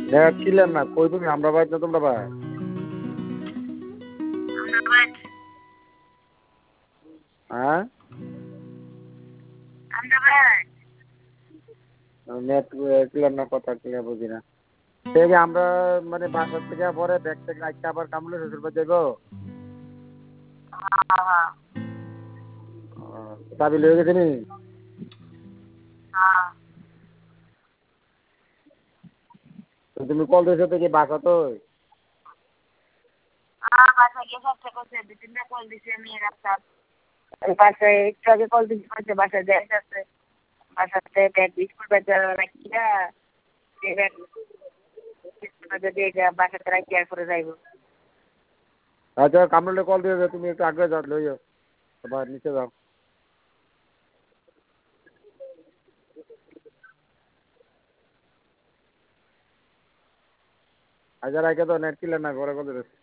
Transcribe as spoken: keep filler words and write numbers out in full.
net ছিলেন না কই তুমি আমরা বাইর না তোমরা ভাই হ্যাঁ নেট ক্লিয়ার না কথা ক্লিয়ার বুঝি না সেই আমরা মানে বাসার থেকে পরে ব্যাগ থেকে রাখতে আবার কামলে শ্বশুর বাড়ি যাবো চাবি লয়ে গেছে নি তো তুমি কল দিয়েছো তো কি বাসা তো বাসায় গিয়ে ফোনটা করছে দু তিনটা কল দিছি আমি রাখতাম বাসায় একটু আগে কল দিছি বলছে বাসায় যাই যাচ্ছে বাসাতে ব্যাগ বিস্কুট বেচা রাখিয়া যদি বাসাতে রাখি আর করে যাইব আচ্ছা কামরুলে কল দিয়েছো তুমি একটু আগে যাও লইও আবার নিচে যাও আচ্ছা রাখে তো নেট ক্লিয়ার না ঘরে কল দিয়েছো